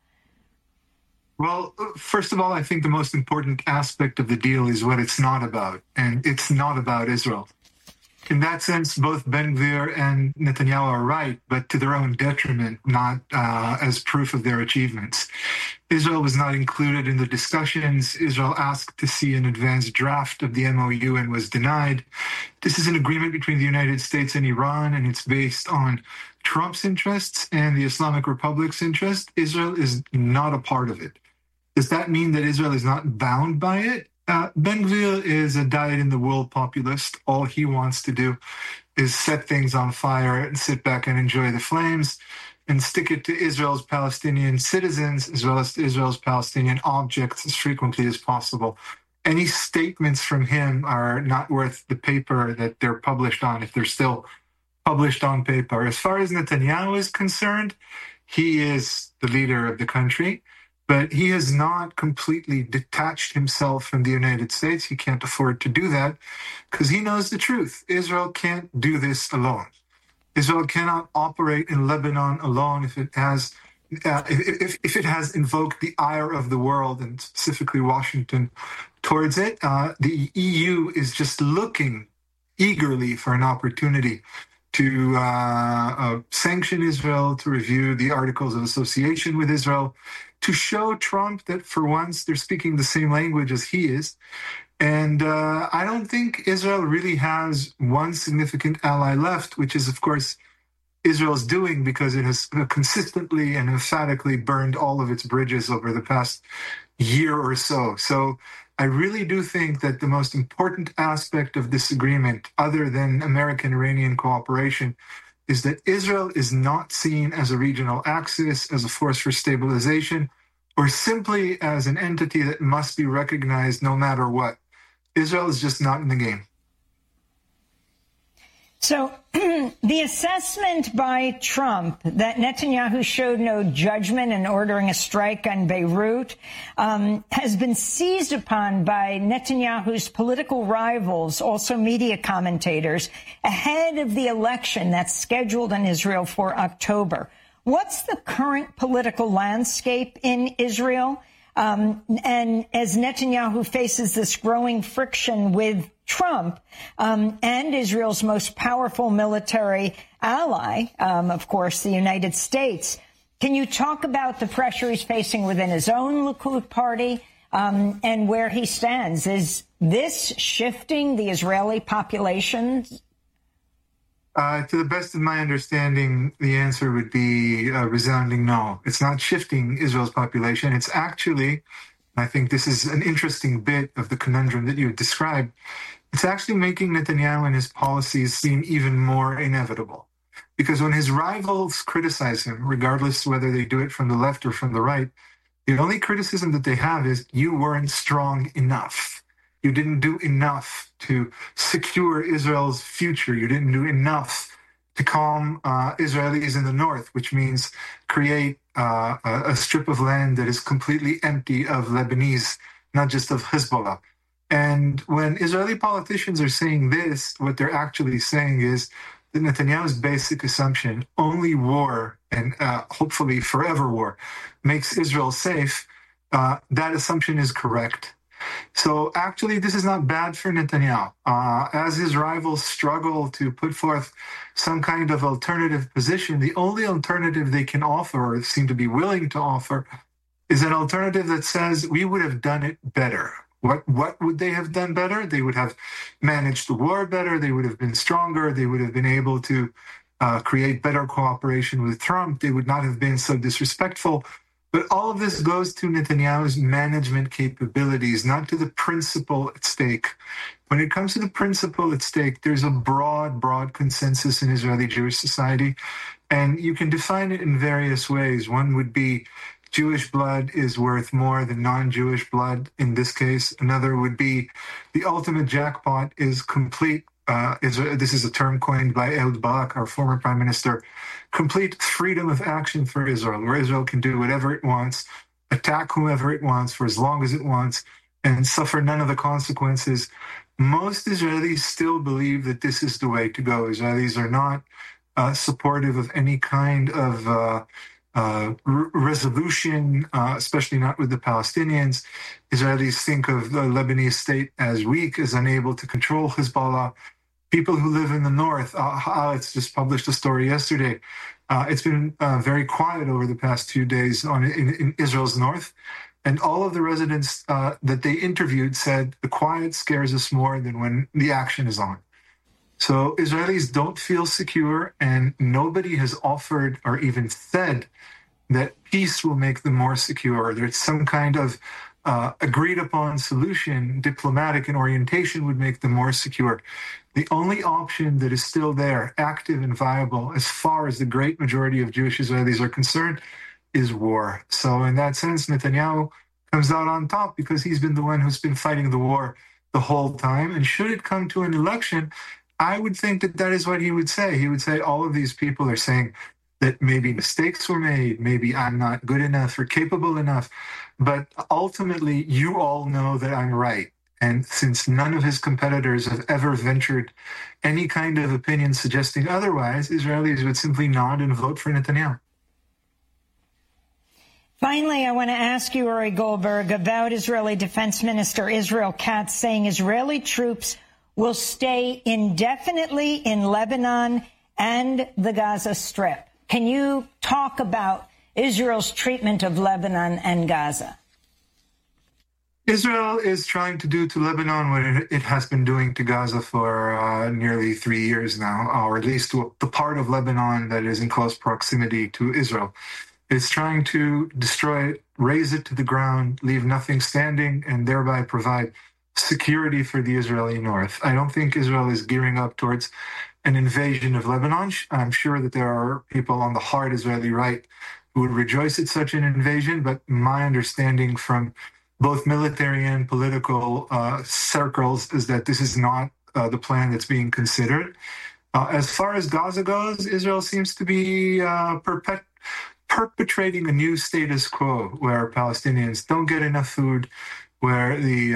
Well, first of all, I think the most important aspect of the deal is what it's not about, and it's not about Israel. In that sense, both Ben-Gvir and Netanyahu are right, but to their own detriment, not as proof of their achievements. Israel was not included in the discussions. Israel asked to see an advanced draft of the MOU and was denied. This is an agreement between the United States and Iran, and it's based on Trump's interests and the Islamic Republic's interest. Israel is not a part of it. Does that mean that Israel is not bound by it? Ben-Gvir is a dyed-in-the-wool populist. All he wants to do is set things on fire and sit back and enjoy the flames and stick it to Israel's Palestinian citizens as well as to Israel's Palestinian objects as frequently as possible. Any statements from him are not worth the paper that they're published on, if they're still published on paper. As far as Netanyahu is concerned, he is the leader of the country. But he has not completely detached himself from the United States. He can't afford to do that because he knows the truth. Israel can't do this alone. Israel cannot operate in Lebanon alone if it has invoked the ire of the world, and specifically Washington, towards it. The EU is just looking eagerly for an opportunity to sanction Israel, to review the Articles of Association with Israel, to show Trump that for once they're speaking the same language as he is. And I don't think Israel really has one significant ally left, which is, of course, Israel's doing because it has consistently and emphatically burned all of its bridges over the past year or so. So I really do think that the most important aspect of this agreement, other than American-Iranian cooperation, is that Israel is not seen as a regional axis, as a force for stabilization, or simply as an entity that must be recognized no matter what. Israel is just not in the game. So the assessment by Trump that Netanyahu showed no judgment in ordering a strike on Beirut has been seized upon by Netanyahu's political rivals, also media commentators, ahead of the election that's scheduled in Israel for October. What's the current political landscape in Israel? And as Netanyahu faces this growing friction with Trump and Israel's most powerful military ally, of course, the United States, can you talk about the pressure he's facing within his own Likud party and where he stands? Is this shifting the Israeli population? To the best of my understanding, the answer would be a resounding no. It's not shifting Israel's population. It's actually, I think this is an interesting bit of the conundrum that you described, it's actually making Netanyahu and his policies seem even more inevitable. Because when his rivals criticize him, regardless whether they do it from the left or from the right, the only criticism that they have is you weren't strong enough. You didn't do enough to secure Israel's future. You didn't do enough to calm Israelis in the north, which means create a strip of land that is completely empty of Lebanese, not just of Hezbollah. And when Israeli politicians are saying this, what they're actually saying is that Netanyahu's basic assumption, only war and hopefully forever war, makes Israel safe, that assumption is correct. So actually, this is not bad for Netanyahu. As his rivals struggle to put forth some kind of alternative position, the only alternative they can offer, or seem to be willing to offer, is an alternative that says, we would have done it better. What would they have done better? They would have managed the war better. They would have been stronger. They would have been able to create better cooperation with Trump. They would not have been so disrespectful. But all of this goes to Netanyahu's management capabilities, not to the principle at stake. When it comes to the principle at stake, there's a broad consensus in Israeli Jewish society, and you can define it in various ways. One would be Jewish blood is worth more than non-Jewish blood in this case. Another would be the ultimate jackpot is complete. This is a term coined by Ehud Barak, our former prime minister, complete freedom of action for Israel, where Israel can do whatever it wants, attack whoever it wants for as long as it wants, and suffer none of the consequences. Most Israelis still believe that this is the way to go. Israelis are not supportive of any kind of resolution, especially not with the Palestinians. Israelis think of the Lebanese state as weak, as unable to control Hezbollah. People who live in the north, Haaretz just published a story yesterday. It's been very quiet over the past 2 days in Israel's north. And all of the residents that they interviewed said the quiet scares us more than when the action is on. So Israelis don't feel secure, and nobody has offered or even said that peace will make them more secure. There's some kind of agreed upon solution, diplomatic in orientation, would make them more secure. The only option that is still there, active and viable, as far as the great majority of Jewish Israelis are concerned, is war. So in that sense, Netanyahu comes out on top because he's been the one who's been fighting the war the whole time. And should it come to an election, I would think that that is what he would say. He would say all of these people are saying that maybe mistakes were made, maybe I'm not good enough or capable enough, but ultimately you all know that I'm right. And since none of his competitors have ever ventured any kind of opinion suggesting otherwise, Israelis would simply nod and vote for Netanyahu. Finally, I want to ask you, Uri Goldberg, about Israeli Defense Minister Israel Katz saying Israeli troops will stay indefinitely in Lebanon and the Gaza Strip. Can you talk about Israel's treatment of Lebanon and Gaza? Israel is trying to do to Lebanon what it has been doing to Gaza for nearly 3 years now, or at least to the part of Lebanon that is in close proximity to Israel. It's trying to destroy it, raze it to the ground, leave nothing standing, and thereby provide security for the Israeli north. I don't think Israel is gearing up towards an invasion of Lebanon. I'm sure that there are people on the hard Israeli right who would rejoice at such an invasion, but my understanding from both military and political circles is that this is not the plan that's being considered. As far as Gaza goes, Israel seems to be perpetrating a new status quo where Palestinians don't get enough food, where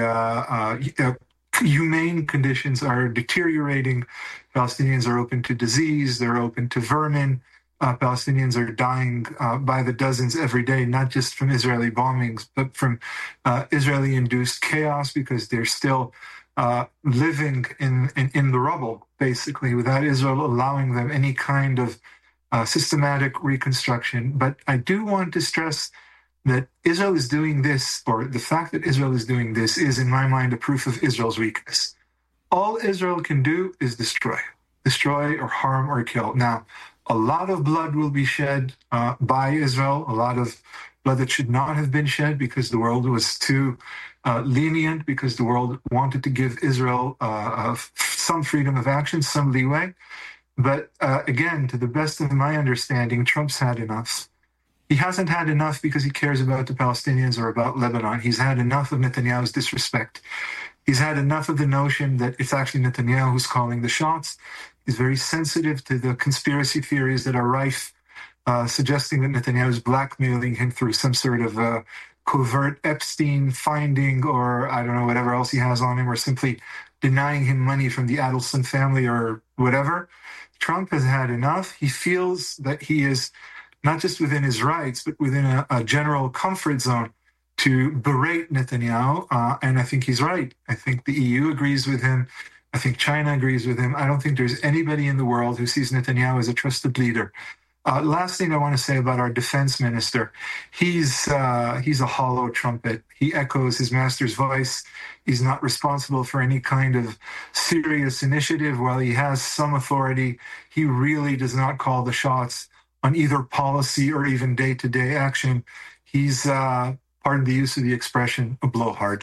the humane conditions are deteriorating. Palestinians are open to disease, they're open to vermin. Palestinians are dying by the dozens every day, not just from Israeli bombings, but from Israeli-induced chaos, because they're still living in the rubble, basically, without Israel allowing them any kind of systematic reconstruction. But I do want to stress that Israel is doing this, or the fact that Israel is doing this is, in my mind, a proof of Israel's weakness. All Israel can do is destroy or harm or kill. Now, a lot of blood will be shed by Israel, a lot of blood that should not have been shed because the world was too lenient, because the world wanted to give Israel some freedom of action, some leeway. But again, to the best of my understanding, Trump's had enough. He hasn't had enough because he cares about the Palestinians or about Lebanon. He's had enough of Netanyahu's disrespect. He's had enough of the notion that it's actually Netanyahu who's calling the shots. He's very sensitive to the conspiracy theories that are rife, suggesting that Netanyahu is blackmailing him through some sort of covert Epstein finding, or I don't know, whatever else he has on him, or simply denying him money from the Adelson family or whatever. Trump has had enough. He feels that he is not just within his rights, but within a general comfort zone to berate Netanyahu, and I think he's right. I think the EU agrees with him. I think China agrees with him. I don't think there's anybody in the world who sees Netanyahu as a trusted leader. Last thing I want to say about our defense minister, he's a hollow trumpet. He echoes his master's voice. He's not responsible for any kind of serious initiative. While he has some authority, he really does not call the shots on either policy or even day-to-day action. He's, pardon the use of the expression, a blowhard.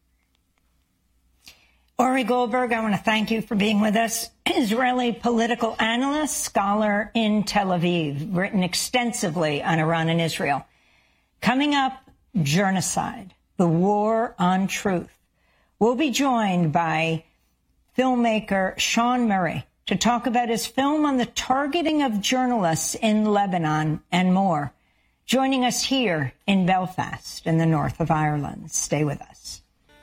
Ori Goldberg, I want to thank you for being with us. Israeli political analyst, scholar in Tel Aviv, written extensively on Iran and Israel. Coming up, genocide, the war on truth. We'll be joined by filmmaker Sean Murray to talk about his film on the targeting of journalists in Lebanon and more. Joining us here in Belfast in the north of Ireland. Stay with us.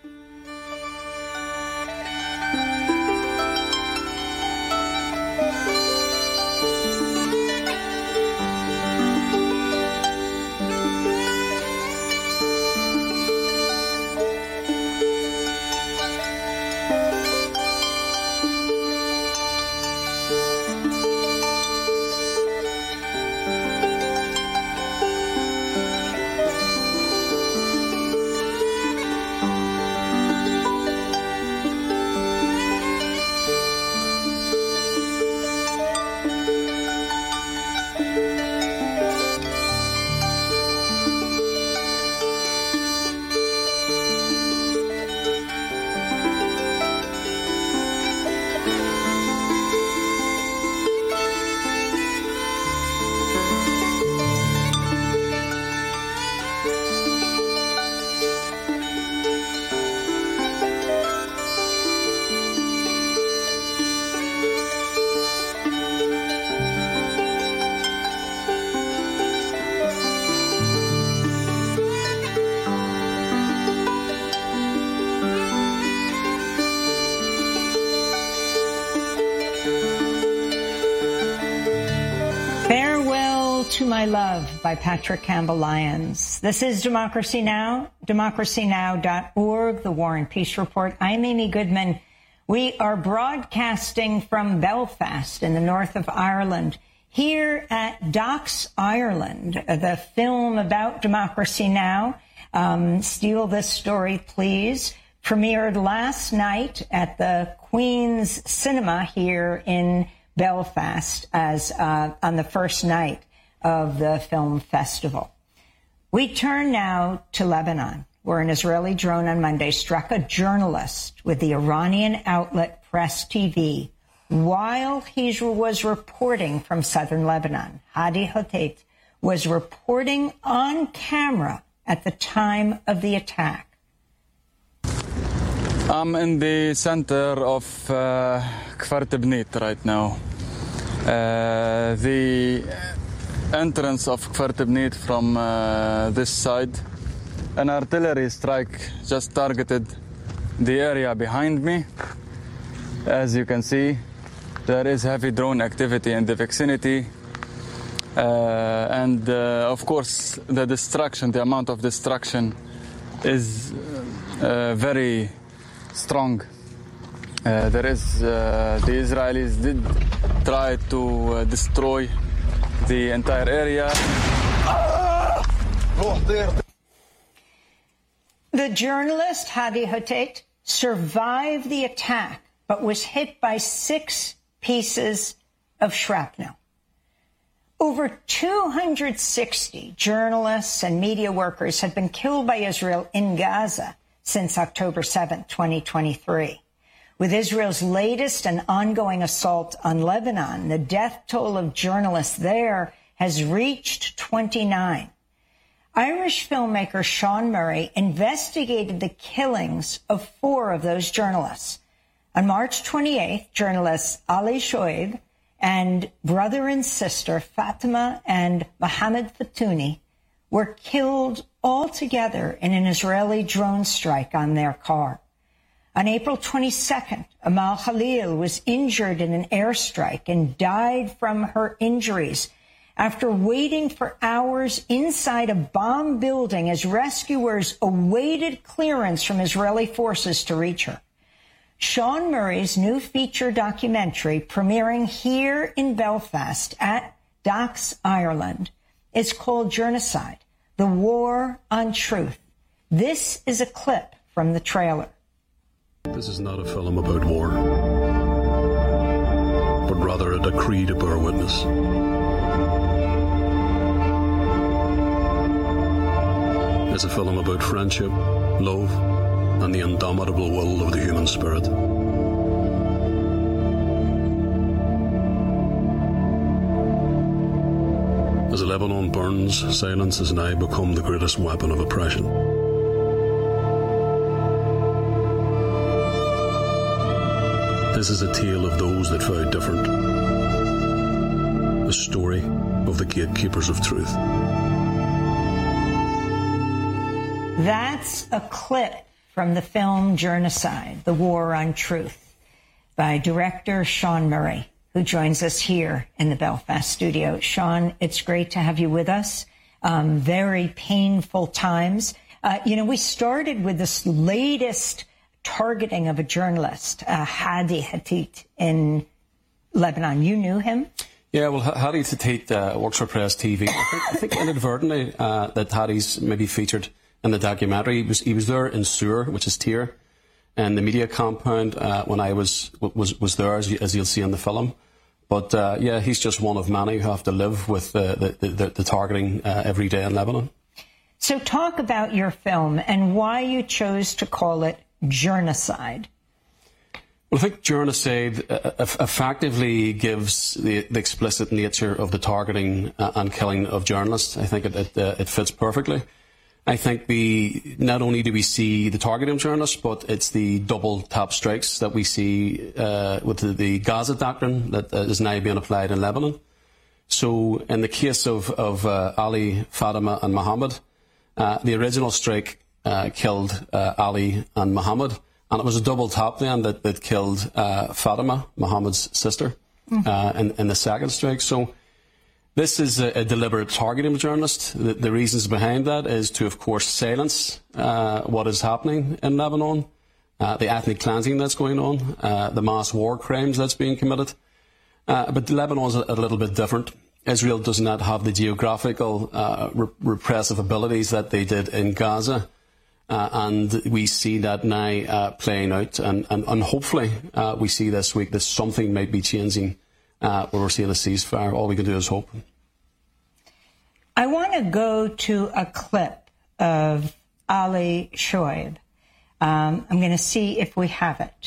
To My Love by Patrick Campbell-Lyons. This is Democracy Now!, democracynow.org, The War and Peace Report. I'm Amy Goodman. We are broadcasting from Belfast in the north of Ireland. Here at Docs Ireland, the film about Democracy Now!, Steal This Story, Please, premiered last night at the Queen's Cinema here in Belfast as on the first night of the film festival. We turn now to Lebanon, where an Israeli drone on Monday struck a journalist with the Iranian outlet Press TV while he was reporting from southern Lebanon. Hadi Hotait was reporting on camera at the time of the attack. I'm in the center of Kfar Tibnit right now. The entrance of Kfar Tibnit from this side. An artillery strike just targeted the area behind me. As you can see, there is heavy drone activity in the vicinity. And of course, the amount of destruction is very strong. The Israelis did try to destroy the entire area. The journalist Hadi Hotate survived the attack, but was hit by 6 pieces of shrapnel. Over 260 journalists and media workers have been killed by Israel in Gaza since October 7, 2023. With Israel's latest and ongoing assault on Lebanon, the death toll of journalists there has reached 29. Irish filmmaker Sean Murray investigated the killings of 4 of those journalists. On March 28th, journalists Ali Shoaib and brother and sister Fatima and Mohammed Fatuni were killed all together in an Israeli drone strike on their car. On April 22nd, Amal Khalil was injured in an airstrike and died from her injuries after waiting for hours inside a bomb building as rescuers awaited clearance from Israeli forces to reach her. Sean Murray's new feature documentary, premiering here in Belfast at Docs Ireland, is called Journocide: The War on Truth. This is a clip from the trailer. This is not a film about war, but rather a decree to bear witness. It's a film about friendship, love, and the indomitable will of the human spirit. As Lebanon burns, silence has now become the greatest weapon of oppression. This is a tale of those that vowed different. A story of the gatekeepers of truth. That's a clip from the film Journocide: The War on Truth by director Sean Murray, who joins us here in the Belfast studio. Sean, it's great to have you with us. Very painful times. We started with this latest targeting of a journalist, Hadi Hotate in Lebanon. You knew him? Yeah, well, Hadi Hotate works for Press TV. I think inadvertently that Hadi's maybe featured in the documentary. He was there in Sur, which is Tyre, and the media compound when I was there, as you'll see in the film. But yeah, he's just one of many who have to live with the targeting every day in Lebanon. So talk about your film and why you chose to call it Journocide. Well, I think Journocide effectively gives the explicit nature of the targeting and killing of journalists. I think it fits perfectly. I think not only do we see the targeting of journalists, but it's the double tap strikes that we see with the Gaza doctrine that is now being applied in Lebanon. So in the case of Ali, Fatima and Mohammed, the original strike killed Ali and Mohammed, and it was a double tap then that killed Fatima, Mohammed's sister, in the second strike. So this is a deliberate targeting of journalists. The reasons behind that is to, of course, silence what is happening in Lebanon, the ethnic cleansing that's going on, the mass war crimes that's being committed. But Lebanon is a little bit different. Israel does not have the geographical repressive abilities that they did in Gaza. And we see that now playing out. And hopefully we see this week that something might be changing where we're seeing a ceasefire. All we can do is hope. I want to go to a clip of Ali Shoaib. I'm going to see if we have it.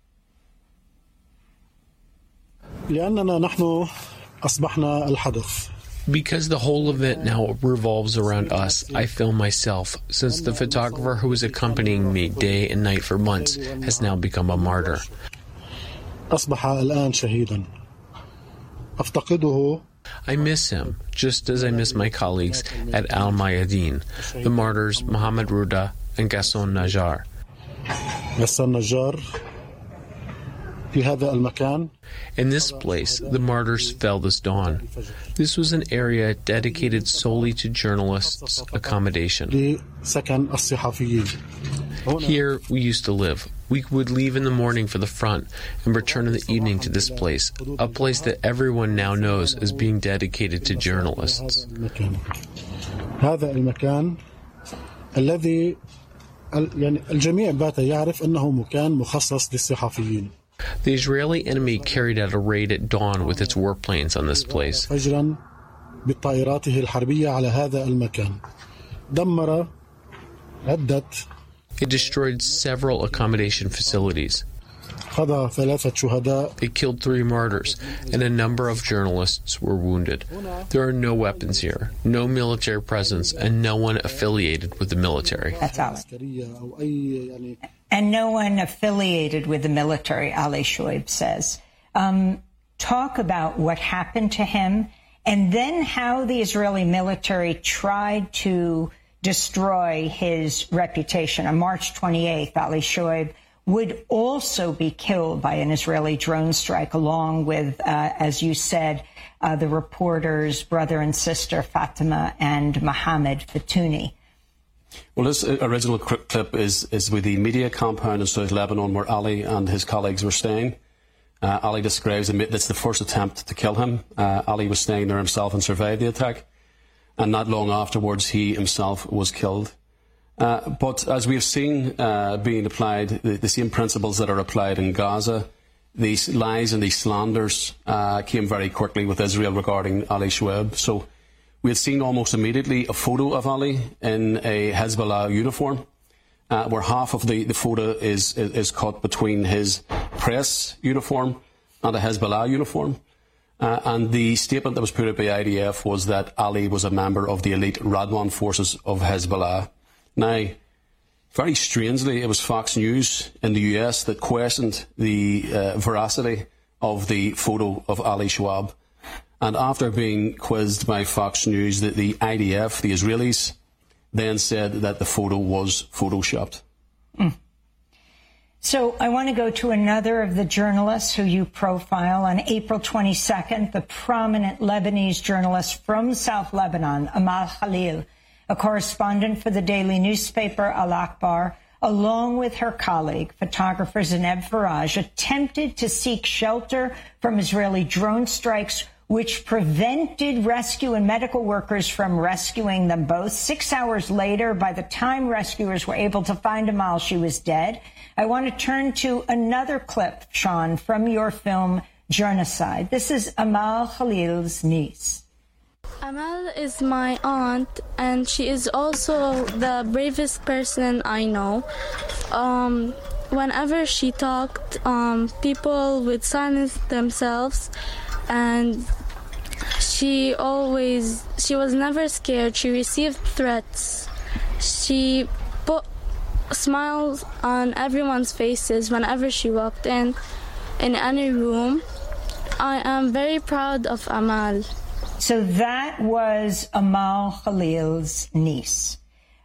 Because the whole of it now revolves around us, I film myself, since the photographer who was accompanying me day and night for months has now become a martyr. I miss him, just as I miss my colleagues at Al Mayadeen, the martyrs Mohammed Ruda and Ghassan Najjar. In this place, the martyrs fell this dawn. This was an area dedicated solely to journalists' accommodation. Here we used to live. We would leave in the morning for the front and return in the evening to this place, a place that everyone now knows as being dedicated to journalists. The Israeli enemy carried out a raid at dawn with its warplanes on this place. It destroyed several accommodation facilities. It killed 3 martyrs, and a number of journalists were wounded. There are no weapons here, no military presence, and no one affiliated with the military. That's Ali. And no one affiliated with the military, Ali Shoaib says. Talk about what happened to him, and then how the Israeli military tried to destroy his reputation. On March 28th, Ali Shoaib would also be killed by an Israeli drone strike, along with, as you said, the reporters' brother and sister Fatima and Mohammed Fatouni. Well, this original clip is with the media compound in South Lebanon where Ali and his colleagues were staying. Ali describes that's the first attempt to kill him. Ali was staying there himself and survived the attack. And not long afterwards, he himself was killed. But as we have seen being applied, the same principles that are applied in Gaza, these lies and these slanders came very quickly with Israel regarding Ali Shoaib. So we had seen almost immediately a photo of Ali in a Hezbollah uniform, where half of the photo is cut between his press uniform and a Hezbollah uniform. And the statement that was put out by IDF was that Ali was a member of the elite Radwan forces of Hezbollah. Now, very strangely, it was Fox News in the US that questioned the veracity of the photo of Ali Shoaib. And after being quizzed by Fox News, the IDF, the Israelis, then said that the photo was photoshopped. So I want to go to another of the journalists who you profile. On April 22nd, the prominent Lebanese journalist from South Lebanon, Amal Khalil, a correspondent for the daily newspaper Al Akhbar, along with her colleague, photographer Zineb Faraj, attempted to seek shelter from Israeli drone strikes, which prevented rescue and medical workers from rescuing them both. 6 hours later, by the time rescuers were able to find Amal, she was dead. I want to turn to another clip, Sean, from your film, Genocide. This is Amal Khalil's niece. Amal is my aunt, and she is also the bravest person I know. Whenever she talked, people would silence themselves, and she was never scared. She received threats. She put smiles on everyone's faces whenever she walked in any room. I am very proud of Amal. So that was Amal Khalil's niece.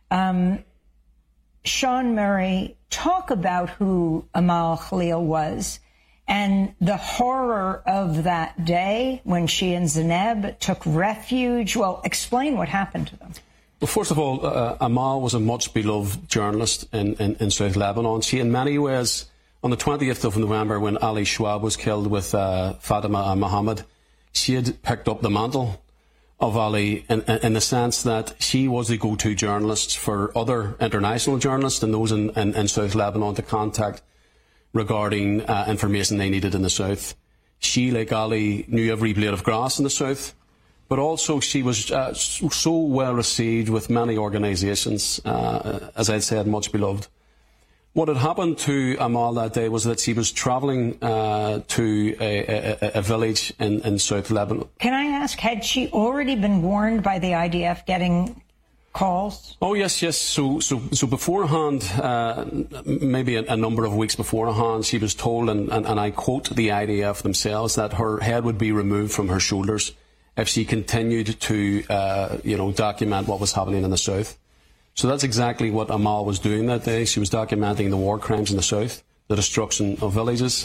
Sean Murray, talk about who Amal Khalil was and the horror of that day when she and Zineb took refuge. Well, explain what happened to them. Well, first of all, Amal was a much-beloved journalist in South Lebanon. She, in many ways, on the 20th of November, when Ali Shoaib was killed with Fatima and Mohammed, she had picked up the mantle of Ali in the sense that she was the go-to journalist for other international journalists and those in South Lebanon to contact regarding information they needed in the south. She, like Ali, knew every blade of grass in the south, but also she was so well received with many organisations, as I said, much beloved. What had happened to Amal that day was that she was travelling to a village in South Lebanon. Can I ask, had she already been warned by the IDF getting calls? Oh, yes. So beforehand, maybe a number of weeks beforehand, she was told, and I quote the IDF themselves, that her head would be removed from her shoulders if she continued to, document what was happening in the south. So that's exactly what Amal was doing that day. She was documenting the war crimes in the south, the destruction of villages.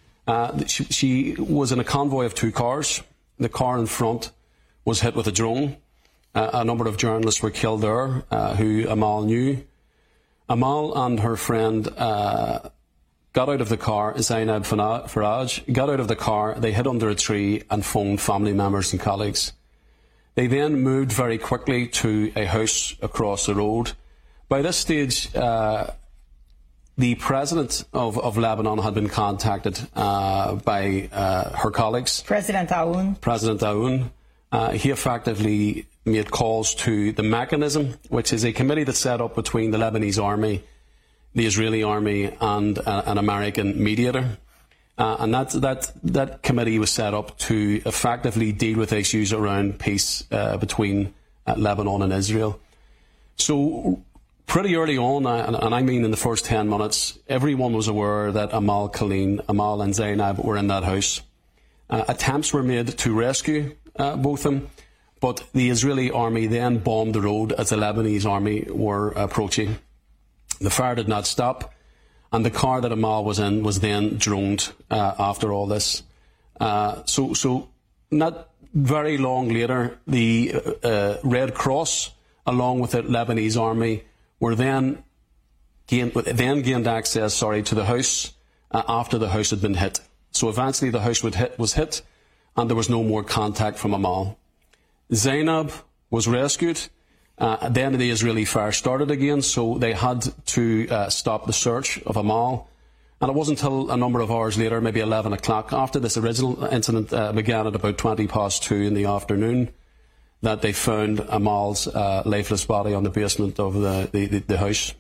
She was in a convoy of 2 cars. The car in front was hit with a drone. A number of journalists were killed there who Amal knew. Amal and her friend got out of the car, Zainab Faraj, got out of the car, they hid under a tree and phoned family members and colleagues. They then moved very quickly to a house across the road. By this stage, the president of Lebanon had been contacted by her colleagues. President Aoun. He effectively made calls to the Mechanism, which is a committee that's set up between the Lebanese army, the Israeli army, and an American mediator. And that committee was set up to effectively deal with issues around peace between Lebanon and Israel. So pretty early on, and I mean in the first 10 minutes, everyone was aware that Amal and Zainab were in that house. Attempts were made to rescue both of them, but the Israeli army then bombed the road as the Lebanese army were approaching. The fire did not stop, and the car that Amal was in was then droned after all this. So not very long later, the Red Cross, along with the Lebanese army, were then gained access to the house after the house had been hit. So eventually the house was hit, and there was no more contact from Amal. Zainab was rescued. Then the Israeli fire started again, so they had to stop the search of Amal. And it wasn't until a number of hours later, maybe 11 o'clock, after this original incident began at about 2:20 in the afternoon, that they found Amal's lifeless body on the basement of the house.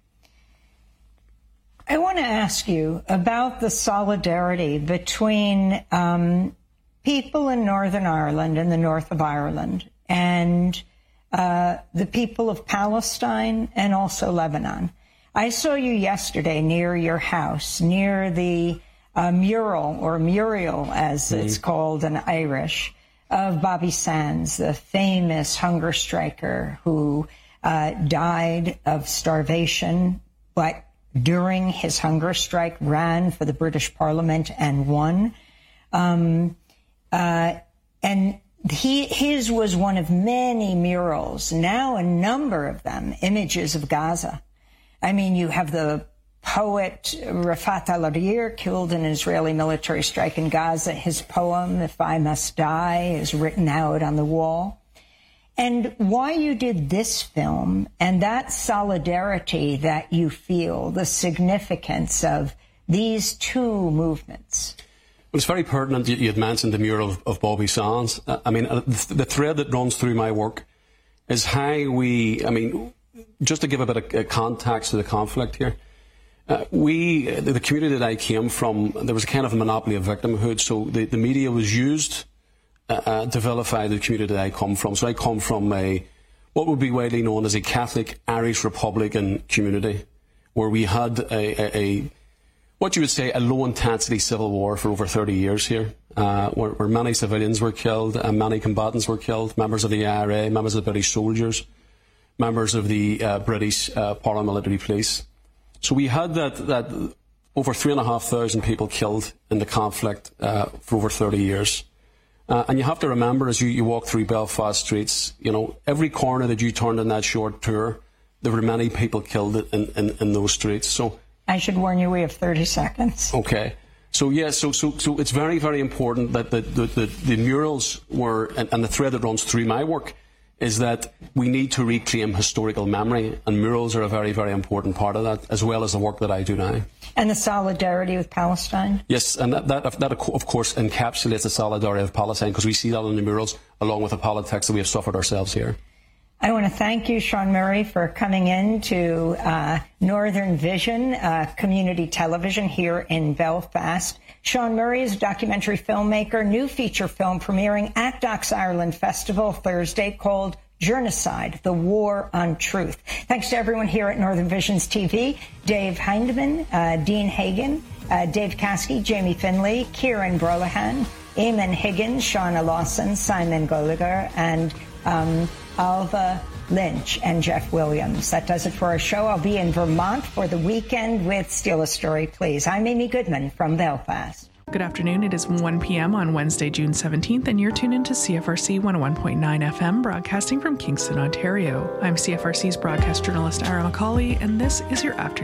I want to ask you about the solidarity between people in Northern Ireland and the north of Ireland and the people of Palestine and also Lebanon. I saw you yesterday near your house, near the mural, or murial as it's called in Irish, of Bobby Sands, the famous hunger striker who died of starvation, but during his hunger strike ran for the British Parliament and won. And his was one of many murals, now a number of them, images of Gaza. I mean, you have the poet Rafat al-Adir, killed in an Israeli military strike in Gaza. His poem, If I Must Die, is written out on the wall. And why you did this film and that solidarity that you feel, the significance of these two movements. Well, it's very pertinent you had mentioned the mural of Bobby Sands. I mean, the thread that runs through my work is how just to give a bit of context to the conflict here, the community that I came from, there was a kind of a monopoly of victimhood, so the media was used to vilify the community that I come from. So I come from what would be widely known as a Catholic Irish Republican community, where we had what you would say a low-intensity civil war for over 30 years here, where many civilians were killed and many combatants were killed, members of the IRA, members of the British soldiers, members of the British paramilitary police. So we had that over 3,500 people killed in the conflict for over 30 years. And you have to remember, as you walk through Belfast streets, every corner that you turned in that short tour, there were many people killed in those streets. So I should warn you, we have 30 seconds. Okay. So it's very, very important that the murals were, and the thread that runs through my work is that we need to reclaim historical memory, and murals are a very, very important part of that, as well as the work that I do now. And the solidarity with Palestine? Yes, and that of course encapsulates the solidarity of Palestine, because we see that in the murals along with the politics that we have suffered ourselves here. I want to thank you, Sean Murray, for coming in to Northern Vision Community Television here in Belfast. Sean Murray is a documentary filmmaker, new feature film premiering at Docs Ireland Festival Thursday called Journocide, the War on Truth. Thanks to everyone here at Northern Visions TV, Dave Hindman, Dean Hagan, Dave Caskey, Jamie Finley, Kieran Brolahan, Eamon Higgins, Shauna Lawson, Simon Goliger, and Alva Lynch and Jeff Williams. That does it for our show. I'll be in Vermont for the weekend with Steal a Story, Please. I'm Amy Goodman from Belfast. Good afternoon. It is 1 p.m. on Wednesday, June 17th, and you're tuned into CFRC 101.9 FM, broadcasting from Kingston, Ontario. I'm CFRC's broadcast journalist, Ara McCauley, and this is your afternoon